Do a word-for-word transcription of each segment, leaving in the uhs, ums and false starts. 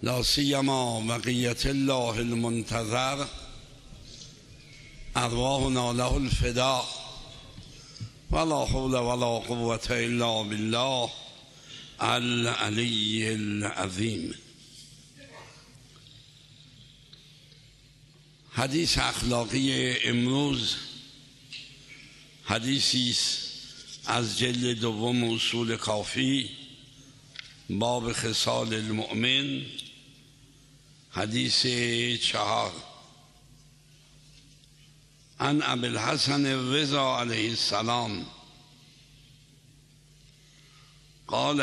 لا سیما بقیت الله المنتظر ارواحنا له الفداء ولا حول ولا قوة الا بالله العلی العظیم. حدیث اخلاقی امروز حدیثی است از جلد دوم اصول کافی، باب خصال المؤمن، حدیث چهار. عن ابی الحسن الرضا علیه السلام قال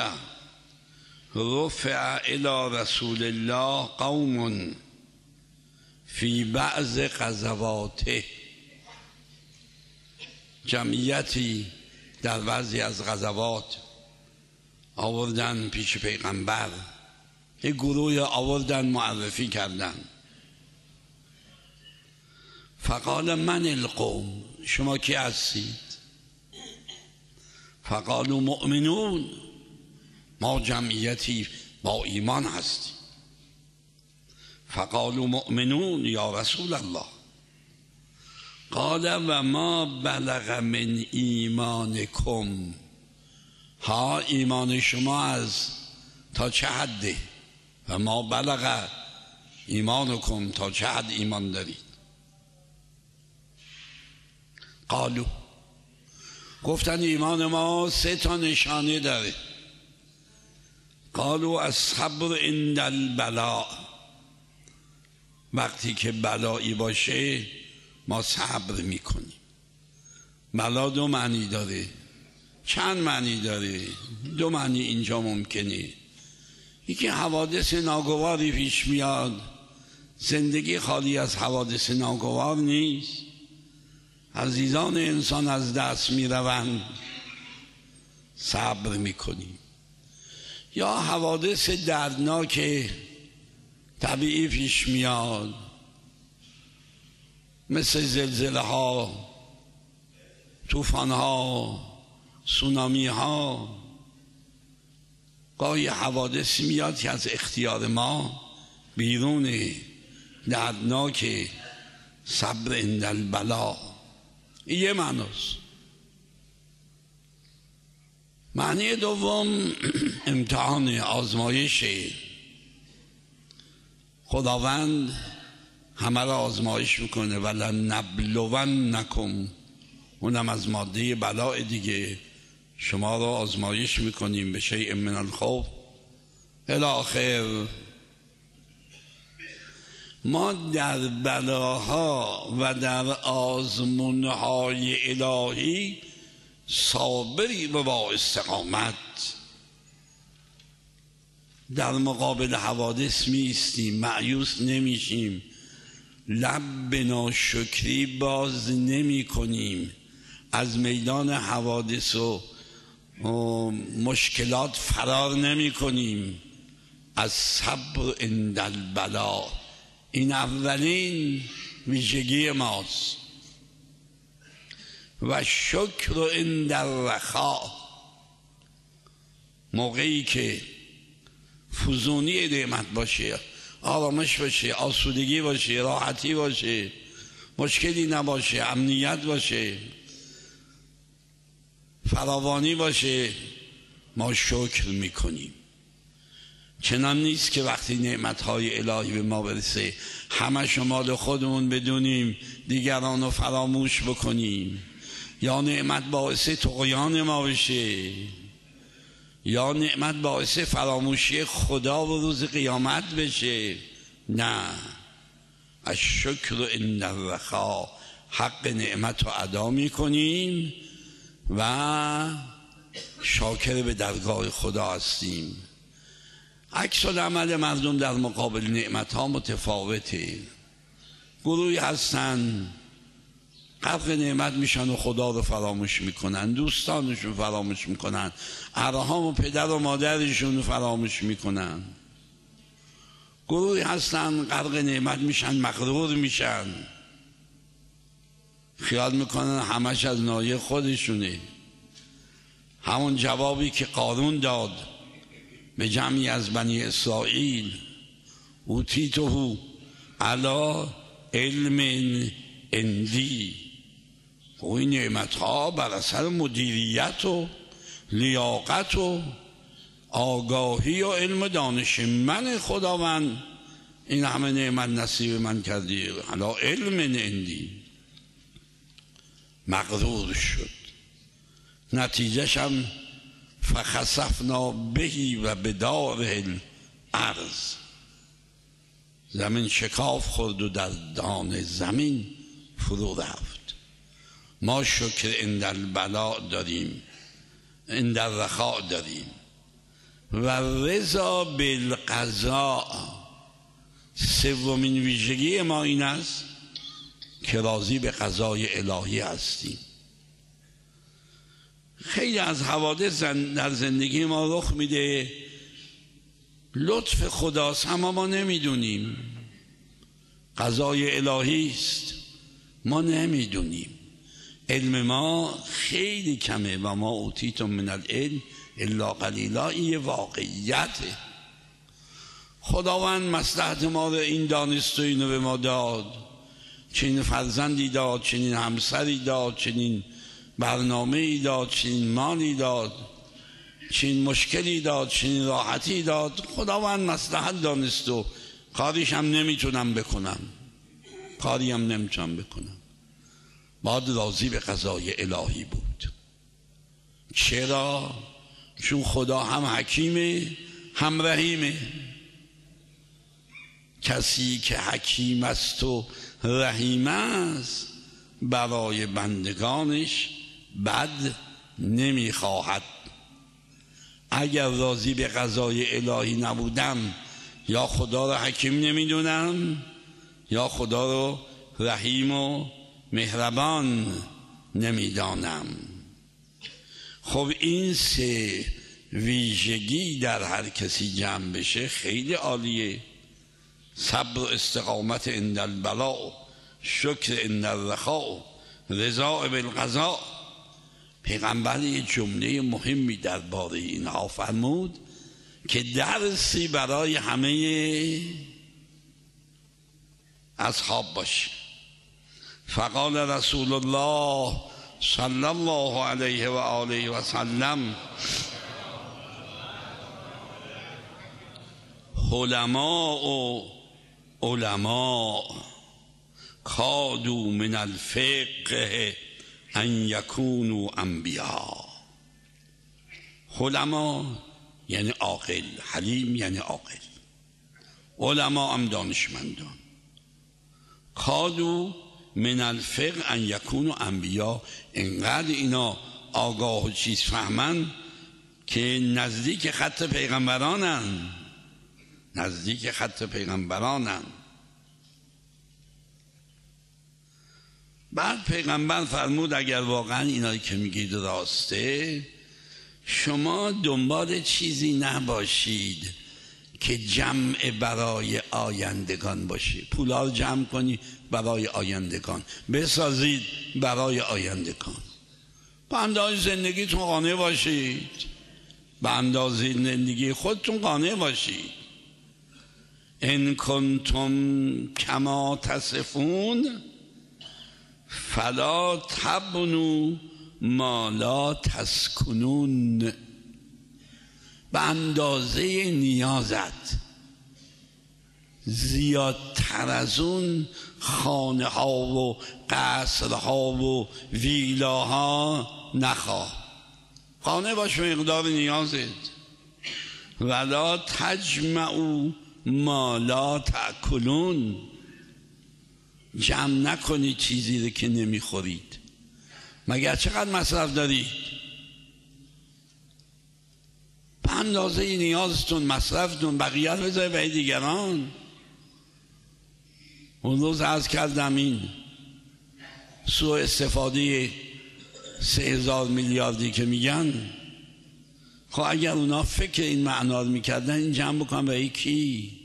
رفع الى رسول الله قوم فی بعض غزواته، جمعیتی در بعضی از غزوات آوردن پیش پیغمبر، یک گروه آوردن معرفی کردن. فقال من القوم، شما کی هستید؟ فقالوا مؤمنون، ما جمعیتی با ایمان هستیم. فقالوا مؤمنون یا رسول الله. قال و ما بلغ من ایمانکم، ها ایمان شما از تا چه حده؟ و ما بلغ ایمانکم، تا چه حد ایمان دارید؟ قالوا، گفتن ایمان ما سه تا نشانه داره. قالوا الصبر عند البلاء، وقتی که بلایی باشه ما صبر میکنیم. بلا دو معنی داره، چند معنی داره، دو معنی اینجا ممکنه. یکی حوادث ناگواری پیش میاد، زندگی خالی از حوادث ناگوار نیست، عزیزان انسان از دست میروند، صبر میکنیم. یا حوادث دردناک طبیعی پیش میاد، مثل زلزله ها، طوفان ها، سونامی ها. گاهی حوادث میاد که از اختیار ما بیرونه، دردناک. صبر عند البلا یه معناست. معنی دوم امتحان، آزمایش. خداوند همه را آزمایش میکنه. ولنبلونکم، اونم از ماده بلاء دیگه، شما را آزمایش میکنیم به شیء من الخوف الی آخر. ما در بلاها و در آزمونهای الهی صابری و با استقامت در مقابل حوادث میستیم، مایوس نمیشیم، لب به ناشکری باز نمی کنیم، از میدان حوادث و مشکلات فرار نمی کنیم. از صبر عند البلا، این اولین ویژگی ماست. و شکر عند الرخاء، موقعی که فزونی نعمت باشه، آرامش باشه، آسودگی باشه، راحتی باشه، مشکلی نباشه، امنیت باشه، فراوانی باشه، ما شکر میکنیم. چنان نیست که وقتی نعمتهای الهی به ما برسه همه شمال خودمون بدونیم، دیگران رو فراموش بکنیم، یا نعمت باعث طغیان ما بشه، یا نعمت باعث فراموشی خدا و روز قیامت بشه. نه، الشکر عند الرخاء، حق نعمت رو ادا میکنیم و شاکر به درگاه خدا هستیم. عکس العمل مردم در مقابل نعمت ها متفاوته. گروهی هستن غرق نعمت میشن و خدا رو فراموش میکنن، دوستانشون فراموش میکنن، ارحام و پدر و مادرشون فراموش میکنن. گروهی هستن غرق نعمت میشن، مغرور میشن، خیال میکنن همش از نایه خودشونه. همون جوابی که قارون داد به جمعی از بنی اسرائیل، اوتیته علی علم عندی. و این نعمت ها بر اثر مدیریت و لیاقت و آگاهی و علم دانش من خداوند این همه نعمت نصیب من کردی. علی علم عندی مغرور شد. نتیجهش هم فخسفنا بهی و بداره الارض، زمین شکاف خورد و در دان زمین فرو رفت. ما شکر عند البلاء داریم، عند الرخاء داریم. و رضا بالقضاء، سومین ویژگی ما این است که راضی به قضای الهی هستیم. خیلی از حوادث در زندگی ما رخ میده، لطف خداست اما ما نمیدونیم، قضای الهی است ما نمیدونیم، علم ما خیلی کمه. و ما اوتیتم من العلم الا قلیلا، این واقعیته. خداوند مصلحت ما رو این دانست و اینو به ما داد، چنین فرزندی داد، چنین همسری داد، چنین برنامه ای داد، چنین مالی داد، چنین مشکلی داد، چنین راحتی داد. خداوند مصلحت دانست و کاریش هم نمیتونم بکنم، کاری هم نمیتونم بکنم. باید راضی به قضای الهی بود. چرا؟ چون خدا هم حکیمه هم رحیمه. کسی که حکیم است و رحیم است برای بندگانش بد نمیخواهد. اگر راضی به قضای الهی نبودم، یا خدا رو حکیم نمیدونم یا خدا رو رحیم و مهربان نمیدانم. خب این سه ویژگی در هر کسی جمع بشه خیلی عالیه. صبر و استقامت عند البلاء، شکر عند الرخاء، رضا بالقضاء. پیغمبر یه جمله مهمی درباره اینها فرمود که درسی برای همه اصحاب باشه. فقال رسول الله صلی الله علیه و آله و سلم: علماء و علماء کادوا من الفقه ان یکونوا انبیاء. علما یعنی عاقل، حلیم یعنی عاقل، علما هم دانشمندان. کادوا من الفقه ان یکونوا انبیاء، انقدر اینا آگاه و چیز فهمن که نزدیک خط پیغمبرانن، نزدیک خط پیغمبرانن. بعد پیغمبر فرمود اگر واقعا اینایی که میگید راسته، شما دنبال چیزی نباشید که جمع برای آیندگان باشه. پولا رو جمع کنی برای آیندگان، بسازید برای آیندگان. به اندازه زندگیتون قانع باشید، به اندازه زندگی خودتون قانع باشید. ان کنتم کما تصفون فلا تبنوا ما لا تسکنون. به اندازه نیازت، زیادتر از اون خانه ها و قصرها و ویلاها نخواه، قانع باش به مقدار نیازت. ولا تجمعوا ما لا تأکلون، جمع نکنید چیزی رو که نمیخورید. مگر چقدر مصرف دارید؟ به اندازه نیازتون مصرفتون، بقیه رو بذارید برای دیگران. اون روز عرض کردم این سوء استفاده سه هزار میلیاردی که میگن، خب اگر اونا فکر این معنا رو میکردن این جمع بکنن برای کی؟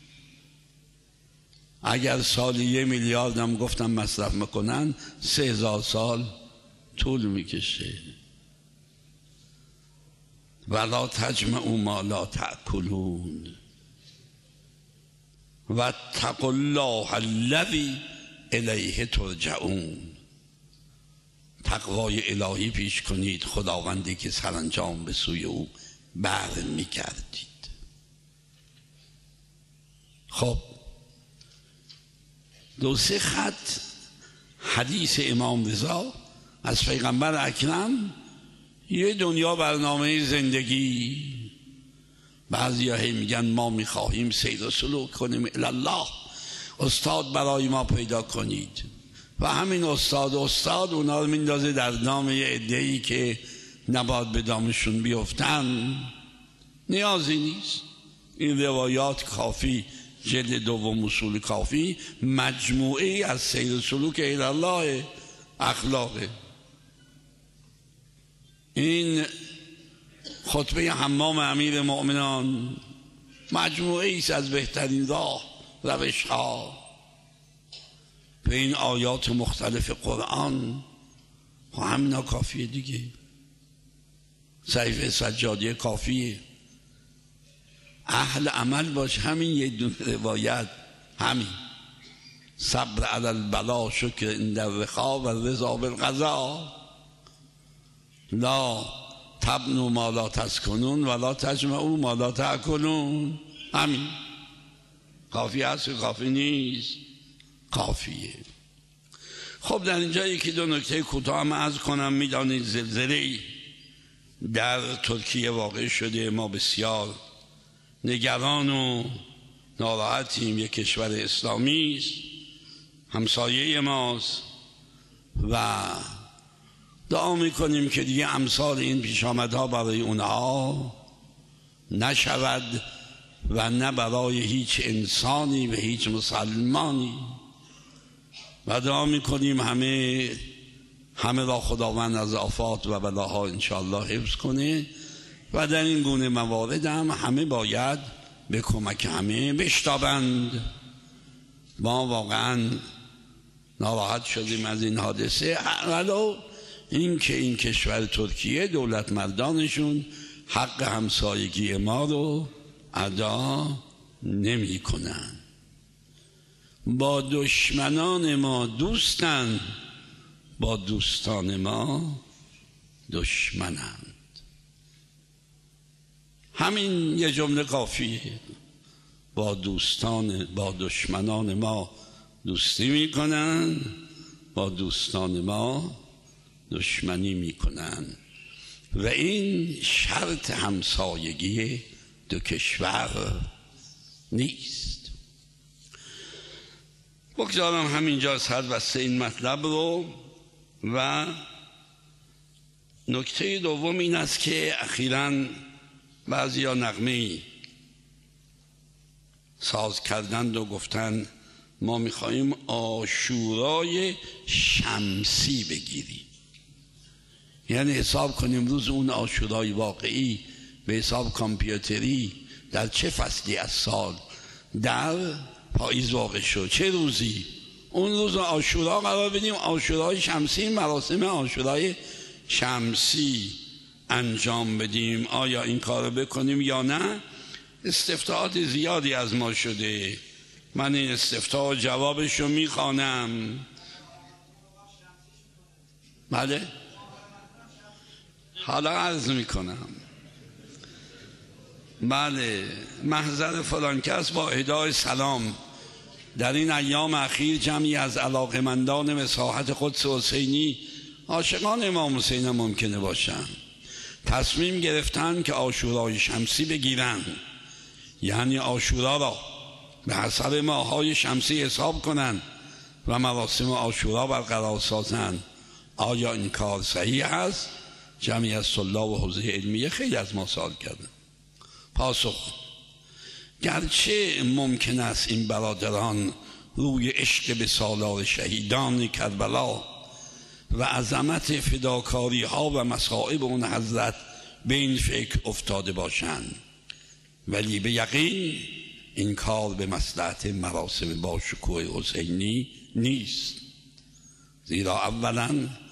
اگر سالی یه میلیارد هم گفتم مصرف میکنن، سه هزار سال طول میکشه. ولا تجمعوا ما لا تأکلون. و اتقوا الله الذی الیه ترجعون. تقوای الهی پیش کنید، خداوندی که سرانجام به سوی او بر میگردید. خب دو سه خط حدیث امام رضا از پیغمبر اکرم، یه دنیا برنامه زندگی. بعضی ها میگن ما میخواهیم سیر و سلوک کنیم الله، استاد برای ما پیدا کنید. و همین استاد استاد اونا رو میندازه در دام یه عده‌ای که نباید به دامشون بیفتن. نیازی نیست. این روایات کافی، جلد دوم اصول کافی مجموعه از سیر و سلوک الله اخلاقه. این خطبه حمام امیر مؤمنان مجموعه ایست از بهترین راه روش ها به این آیات مختلف قرآن. و همینا کافیه دیگه. صحیفه سجادیه کافیه. اهل عمل باش. همین یه دونه روایت، همین صبر علی البلا شکر عند الرخا و رضا بالقضا، لا تبنوا ما لا تسکنون ولا تجمعوا ما لا تأکلون. همین کافی هست؟ کافی نیست؟ کافیه. خب در اینجا یکی دو نکته کوتاه هم عرض کنم. میدانید زلزله‌ای در ترکیه واقع شده. ما بسیار نگران و ناراحتیم. یک کشور اسلامی است، همسایه ماست و دعا میکنیم که دیگه امثال این پیشامدها برای اونها نشود و نه برای هیچ انسانی و هیچ مسلمانی. و دعا میکنیم همه همه را خداوند از آفات و بلاها انشاءالله حفظ کنه. و در این گونه موارد هم همه باید به کمک همه بشتابند. ما واقعا ناراحت شدیم از این حادثه، ولو این که این کشور ترکیه دولت مردانشون حق همسایگی ما رو ادا نمی کنن. با دشمنان ما دوستن، با دوستان ما دشمنند. همین یه جمله کافیه. با دوستان با دشمنان ما دوستی میکنن، با دوستان ما دشمنی میکنن. و این شرط همسایگی دو کشور نیست. بگذارم همینجا سر بسته این مطلب رو. و نکته دوم این است که اخیراً بعضی ها نغمه‌ای ساز کردند و گفتن ما میخواییم عاشورای شمسی بگیریم. یعنی حساب کنیم روز اون عاشورای واقعی به حساب کامپیوتری در چه فصلی از سال در پاییز واقع شد، چه روزی اون روز عاشورا قرار بدیم عاشورای شمسی، مراسم عاشورای شمسی انجام بدیم. آیا این کار رو بکنیم یا نه؟ استفتاحات زیادی از ما شده. من این استفتاح جوابش رو میخوانم. بله حالا عرض میکنم. بله محضر فلان کس با اهدای سلام. در این ایام اخیر جمعی از علاقمندان مساحت قدس حسینی، عاشقان امام حسین ممکنه باشن، تصمیم گرفتن که عاشورای شمسی بگیرن. یعنی عاشورا را به حسب ماهای شمسی حساب کنن و مراسم عاشورا برقرار سازن. آیا این کار صحیح است؟ جمعی از طلاب و حوزه علمیه خیلی از ما سوال کردن. پاسخ: گرچه ممکن است این برادران روی عشق به سالار شهیدان کربلا و عظمت فداکاری ها و مصائب اون حضرت به این فکر افتاده باشند، ولی به یقین این کار به مصلحت مراسم با شکوه حسینی نیست. زیرا اولا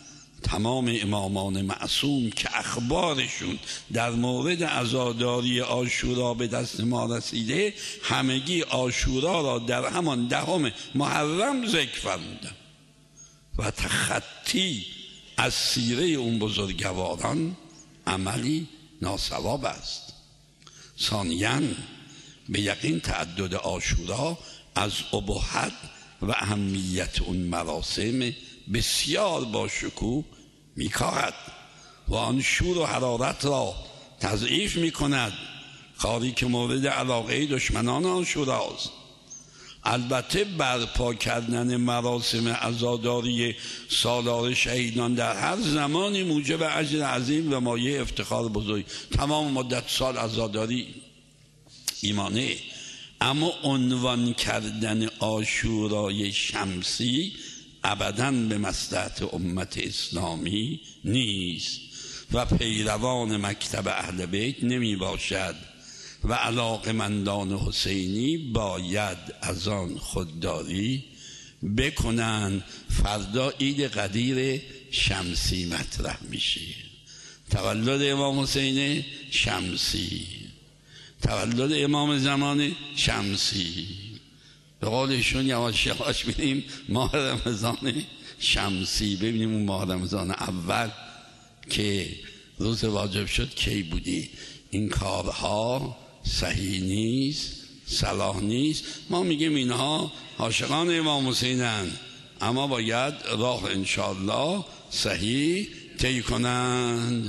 تمام امامان معصوم که اخبارشون در مورد عزاداری عاشورا به دست ما رسیده، همگی عاشورا را در همان دهم محرم ذکر فرمودن و تخطی از سیره اون بزرگواران عملی ناصواب است. ثانیاً به یقین تعدد عاشورا از ابهت و اهمیت اون مراسم بسیار با شکوه میکاهد و آن شور و حرارت را تضعیف میکند، کاری که مورد علاقه دشمنان عاشوراست. البته برپا کردن مراسم عزاداری سالار شهیدان در هر زمانی موجب اجر عظیم و مایه افتخار بزرگ، تمام مدت سال عزاداری ایمانه، اما عنوان کردن عاشورای شمسی ابداً به مصلحت امت اسلامی نیست و پیروان مکتب اهل بیت نمی باشد و علاقمندان حسینی باید از آن خودداری بکنن. فردا عید قدیر شمسی مطرح میشه، تولد امام حسین شمسی، تولد امام زمان شمسی، به قول ایشون یواش یواش ببینیم ماه رمضان شمسی، ببینیم اون ماه رمضان اول که روز واجب شد کی بودی. این کارها صحیح نیست، صلاح نیست. ما میگیم اینها عاشقان امام حسینن، اما باید راه انشاءالله صحیح طی کنند.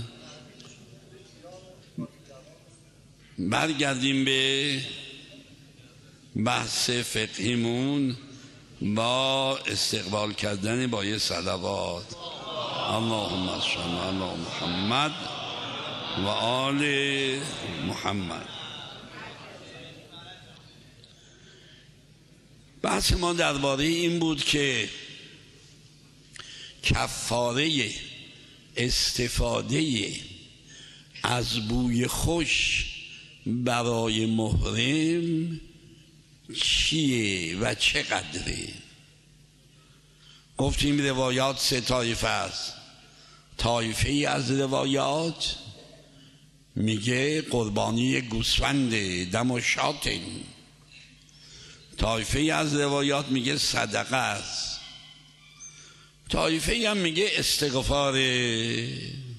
برگردیم به بحث فقهیمون با استقبال کردن با یه صلوات. اللهم صل علی محمد و آل محمد. بحث ما درباره این بود که کفاره استفاده از بوی خوش برای محرم چیه و چقدره. گفتیم روایات سه طایفه است. طایفه ای از روایات میگه قربانی گوسفند دم و شاتن، طایفه ای از روایات میگه صدقه است، طایفه ای هم میگه استغفاره.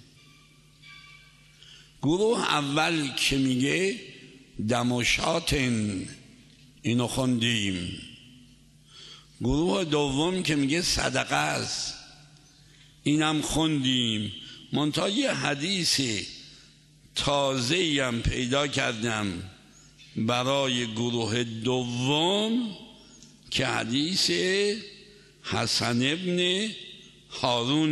گروه اول که میگه دم و شاتن اینو خوندیم، گروه دوم که میگه صدقه است اینم خوندیم. منتها یه حدیث تازه‌ای هم پیدا کردم برای گروه دوم که حدیث حسن ابن هارون،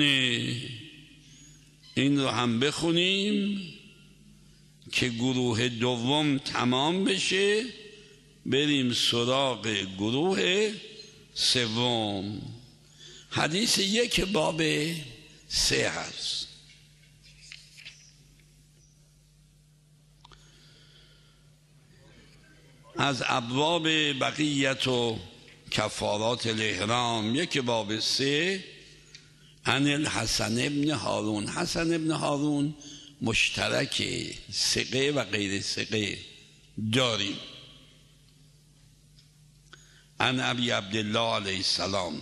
این رو هم بخونیم که گروه دوم تمام بشه، بریم سراغ گروه سوم. حدیث یک باب سه هست. از ابواب بقیت و کفارات الاحرام یک باب سه، عن الحسن ابن هارون. حسن ابن هارون مشترک ثقه و غیر ثقه داریم. عن ابی عبدالله علیه السلام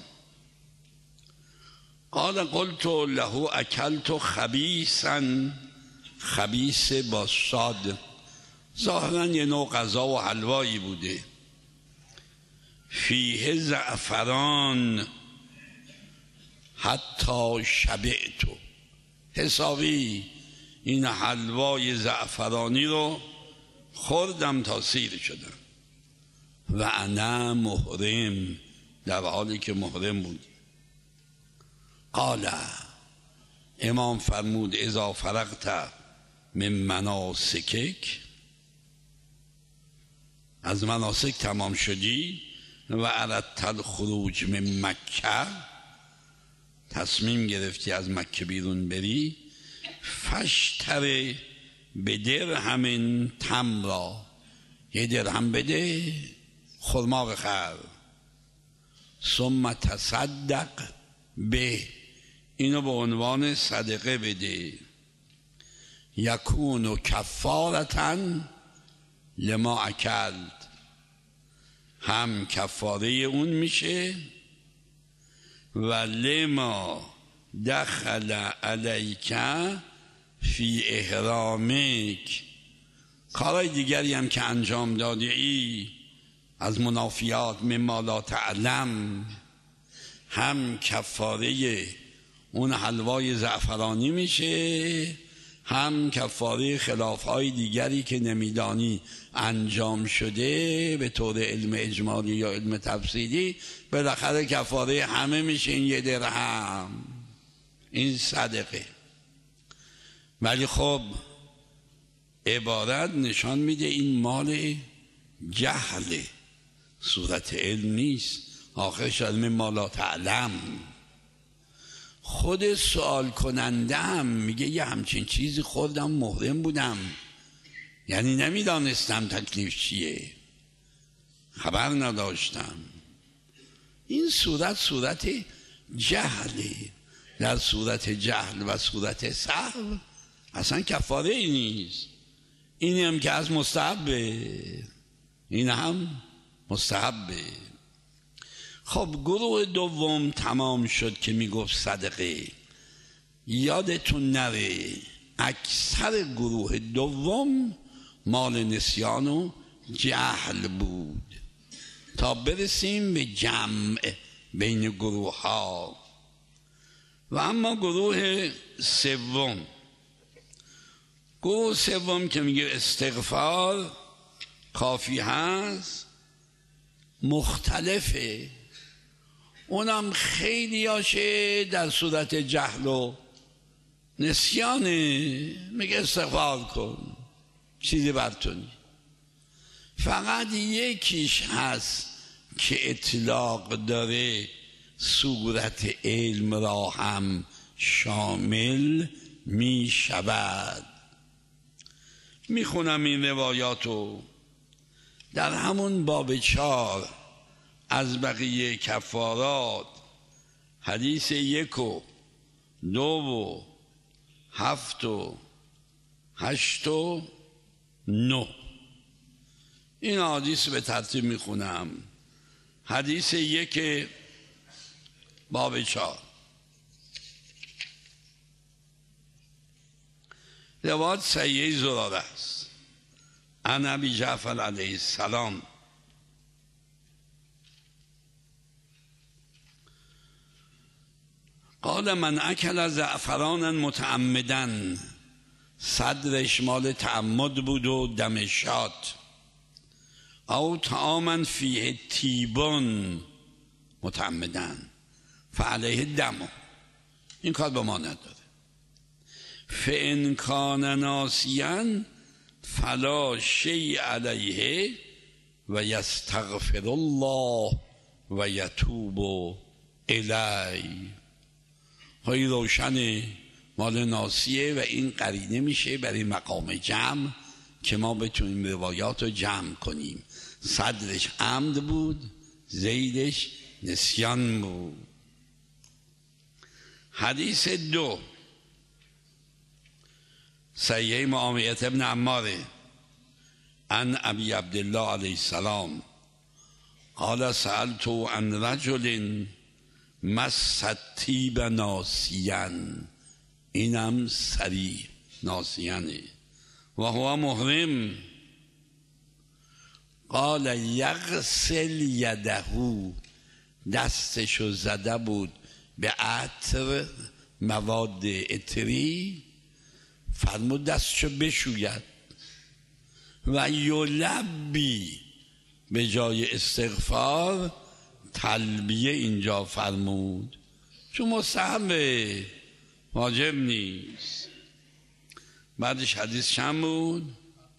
قال قلت له اکلت خبیثا، خبیث با صاد، ظاهرا یه نوع غذا و حلوایی بوده، فیه زعفران حتی شبعت، حسابی این حلوای زعفرانی رو خوردم تا سیر شدم. و انا محرم، در حالی که محرم بود. قال، امام فرمود اذا فرغت من مناسکک، از مناسک تمام شدی، و اردت الخروج من مکه، تصمیم گرفتی از مکه بیرون بری، فاشتر به درهم تمرا، یه درهم بده خرما بخر، ثم تصدق به، اینو به عنوان صدقه بده. یکون کفارتن لما اکلت، هم کفاره اون میشه و لما دخل علیک فی احرامک، کارهای دیگری هم که انجام داده ای از منافیات مما لا تعلم، هم کفاره اون حلوای زعفرانی میشه، هم کفاره خلافهای دیگری که نمیدانی انجام شده به طور علم اجمالی یا علم تفصیلی، بالاخره کفاره همه میشه این یه درهم، این صدقه. ولی خب عبارت نشان میده این مال جهل، صورت علم نیست. آخر شاید مما لا تعلم. خود سوال کننده هم میگه یه همچین چیزی خوردم محرم بودم، یعنی نمیدانستم تکلیف چیه، خبر نداشتم. این صورت صورت جهله. در صورت جهل و صورت سهو اصلا کفاره ای نیست. این هم که از مستحبه، این هم مستحبه. خب گروه دوم تمام شد که میگفت صدقه. یادتون نره اکثر گروه دوم مال نسیان و جهل بود، تا برسیم به جمع بین گروه ها. و اما گروه سوم، گروه سوم که میگه استغفار کافی هست، مختلفه. اونم خیلی هاشه در صورت جهل و نسیانه، میگه استغفار کن چیزی برتونی. فقط یکیش هست که اطلاق داره صورت علم را هم شامل می شود. میخونم این روایاتو. در همون باب چار از بقیه کفارات، حدیث یک و دو و هفت و هشت و نه، این حدیث به ترتیب میخونم. حدیث یک باب چار، روایت سیه زراره است عن ابی جعفر علیه السلام قال من اکل زعفرانا متعمدا، صدرش مال تعمد بود و دم شاد، او طعاما فیه تیبون متعمدا فعلیه دم، این کار به ما نداره. فان کان ناسیا فلا شیء علیه و یستغفر الله و یتوب الی. های روشن مال ناسیه و این قرینه میشه برای مقام جمع که ما بتونیم روایات رو جمع کنیم. صدرش عمد بود، زیدش نسیان بود. حدیث دو صحیح معاویه ابن عمار عن ابی عبدالله علیه السلام قال سألت عن رجل مس الطیب ناسیا، اینم سریع ناسیانه، و هو محرم. قال یغسل یده، دستشو زده بود به عطر مواد عطری، فرمود دستشو بشوید و یلبی، به جای استغفار تلبیه اینجا فرمود، چون مستحبه واجب نیست. بعدش حدیث چند بود؟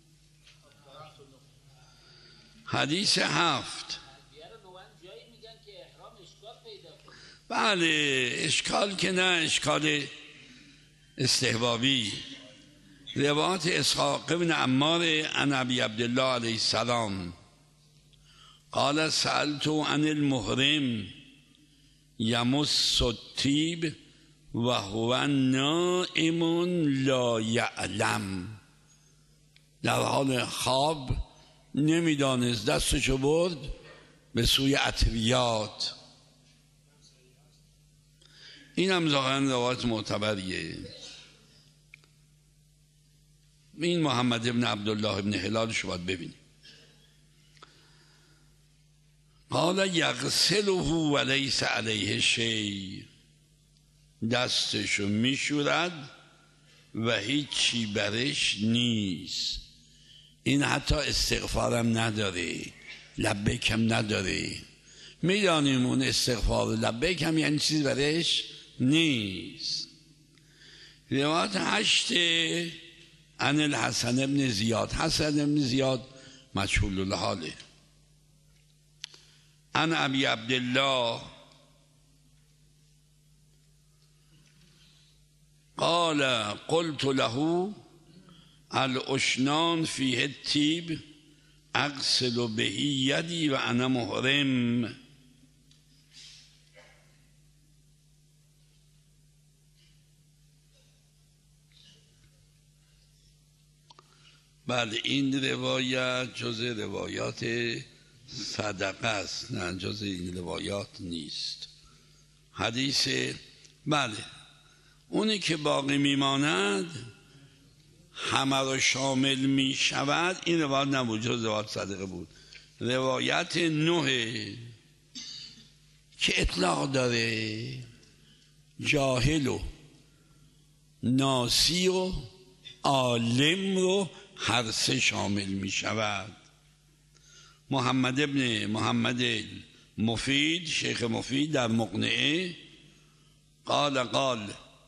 حدیث هفت. بله اشکال که نه، اشکال استحبابی. روایت اسحاق بن عمار عن ابی عبدالله علیه السلام قال سألت عن المحرم یمس الطیب و هو نائم لا یعلم، در حال خواب نمیدانست، دستشو برد به سوی اطریات. این هم ظاهراً روایت معتبریه. این محمد ابن عبدالله ابن هلالش باید ببینیم. قال یغسله و لیس علیه شیء، دستشو میشورد و هیچی برش نیست. این حتی استغفارم نداره، لبیک هم نداره. میدانیم اون استغفار لبیک هم یعنی چیز برش نیست. روایت هشت عن الحسن ابن زیاد، حسن ابن زیاد مجهول الحاله. عن ابی عبدالله قال قلت له الاشنان فیه الطیب اغسل به یدی و انا محرم. بله این روایت جز روایات صدقه است، نه جز این روایات نیست. حدیث بله اونی که باقی میماند همه رو شامل می شود، این روایت نبود، جز روایت صدقه بود. روایت نه که اطلاق داره جاهل و ناسی و عالم رو هر سه شامل می شود. محمد ابن محمد مفید، شیخ مفید در مقنعه قال قال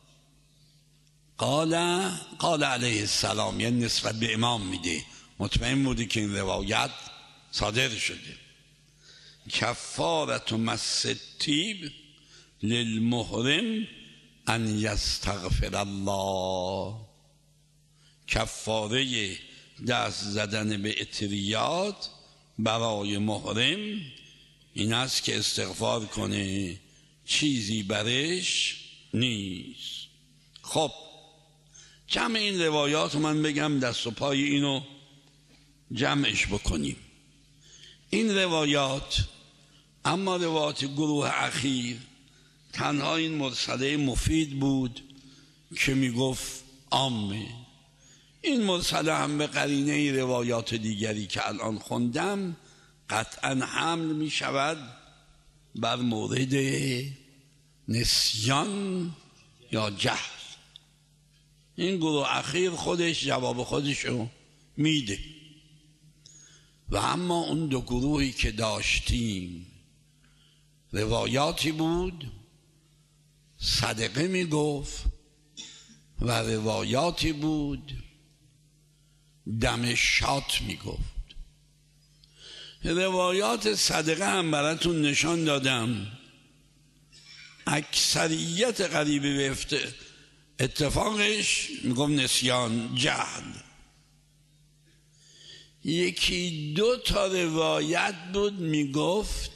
قال قال علیه السلام، یعنی نسبت به امام میده، مطمئن بوده که این روایت صادر شده. کفارت مس الطیب للمحرم ان یستغفر الله، کفاره دست زدن به عطریات برای محرم این است که استغفار کنه، چیزی برش نیست. خب جمع این روایات من بگم، دست و پای اینو جمعش بکنیم. این روایات اما روایات گروه اخیر تنها این مرسله مفید بود که میگفت عامه. این مرسله هم به قرینه روایات دیگری که الان خوندم قطعا حمل می شود بر مورد نسیان یا جهل. این گروه اخیر خودش جواب خودشو میده. و اما اون دو گروهی که داشتیم روایاتی بود صدقه میگفت و روایاتی بود دم شات میگفت. روایات صدقه هم براتون نشان دادم، اکثریت قریبی به اتفاقش میگم نسیان، جهل. یکی دو تا روایت بود میگفت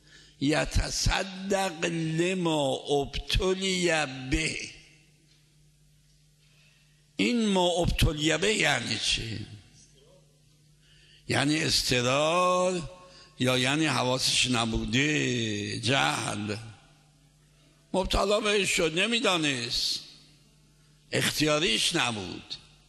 یتصدق لما ابتلی به. این ما ابتلی به یعنی چه؟ یعنی استرار یا یعنی حواسش نبوده، جهل. مبتلا بهش شد نمیدانست، اختیاریش نبود.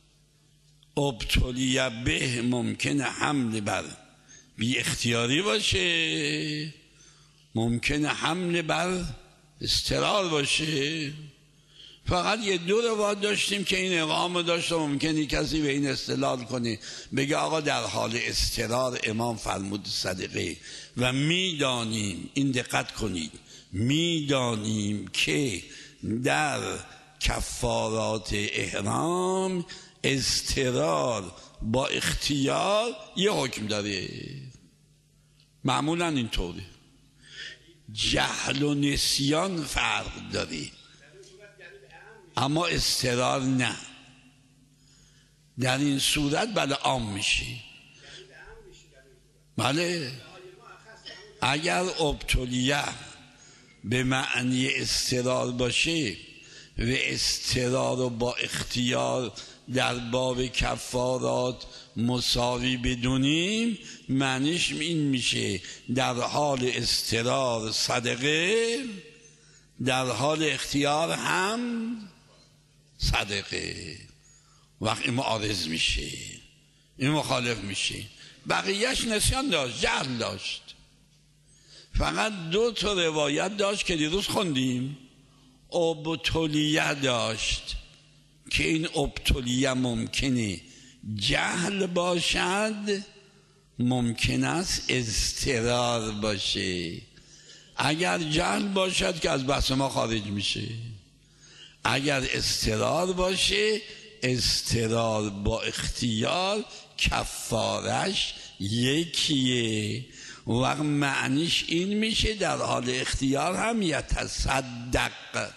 ابتلی به ممکنه حمل بر بی اختیاری باشه، ممکنه حمل بر استرار باشه. فقط یه دو روایت داشتیم که این اقامه داشت و ممکنه کسی به این استدلال کنه بگه آقا در حال استرار امام فرمود صدقه. و میدانیم، این دقت کنید، میدانیم که در کفارات احرام استرار با اختیار یه حکم داره، معمولا اینطوره. جهل و نسیان فرق داره، اما استرار نه. در این صورت بله عام میشه. بله اگر ابتلیه به معنی استرار باشه و اضطرار رو با اختیار در باب کفارات مساوی بدونیم، معنیش این میشه در حال اضطرار صدقه، در حال اختیار هم صدقه. وقت این معارض میشه، این مخالف میشه. بقیهش نسیان داشت، جهل داشت. فقط دو تا روایت داشت که دیروز خوندیم. ابتلیه داشت که این ابتلیه ممکنه جهل باشد، ممکن است اضطرار باشه. اگر جهل باشد که از بحث ما خارج میشه، اگر اضطرار باشه، اضطرار با اختیار کفارش یکیه. و معنیش این میشه در حال اختیار هم یتصدق،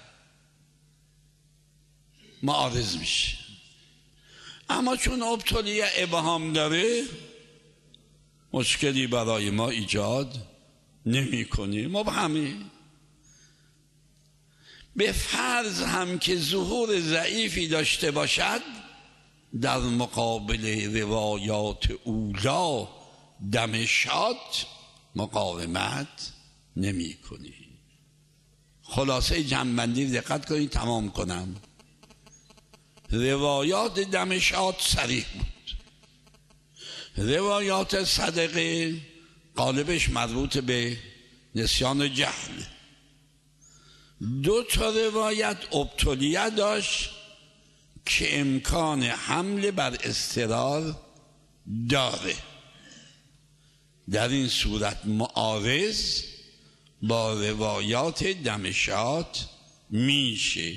معارض میشه. اما چون ابتلیه ابهام داره، مشکلی برای ما ایجاد نمی کنه، مبهمه. به فرض هم که ظهور ضعیفی داشته باشد، در مقابل روایات اولا دمشات مقاومت نمی کنی. خلاصه جنبندی دقت کنید تمام کنم. روایات دمشات صریح بود، روایات صدقه غالبش مربوط به نسیان جهل. دو تا روایت ابتلیه داشت که امکان حمل بر اضطرار داره. در این صورت معارض با روایات دمشات میشه.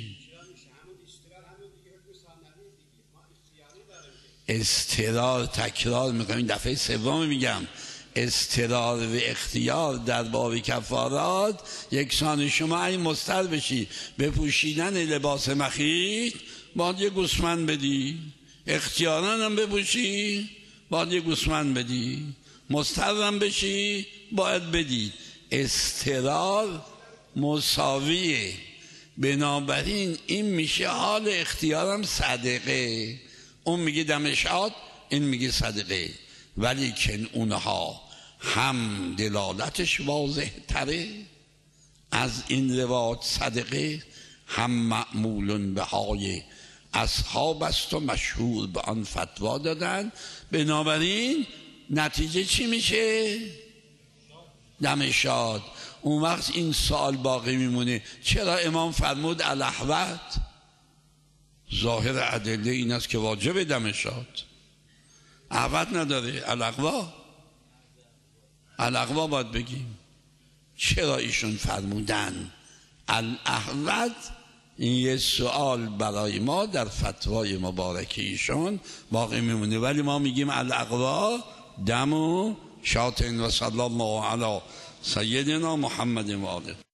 اضطرار تکرار میکنم، این دفعه سوم میگم، اضطرار و اختیار در باب کفارات یکسان. شما این مضطر بشی به پوشیدن لباس مخیط، باید یه گوسفند بدی. اختیارا هم بپوشی، باید یه گوسفند بدی. مضطرم بشی، باید بدی. اضطرار مساویه. بنابراین این میشه حال اختیارم صدقه. اون میگه دمشات، این میگه صدقه. ولی که اونها هم دلالتش واضح تره از این روایت صدقه، هم معمول به های اصحاب است و مشهور به آن فتوا دادن. بنابراین نتیجه چی میشه؟ دمشات. اون وقت این سوال باقی میمونه، چرا امام فرمود الاحوط؟ ظاهر ادله این است که واجب دمشات، احوط نداره. الاقوا الاقوا باید بگیم. چرا ایشون فرمودن الاحوط؟ این یه سوال برای ما در فتوای مبارکه ایشون باقی میمونه. ولی ما میگیم الاقوا دم و شاطن. و صلی الله علی سیدنا محمد و آله.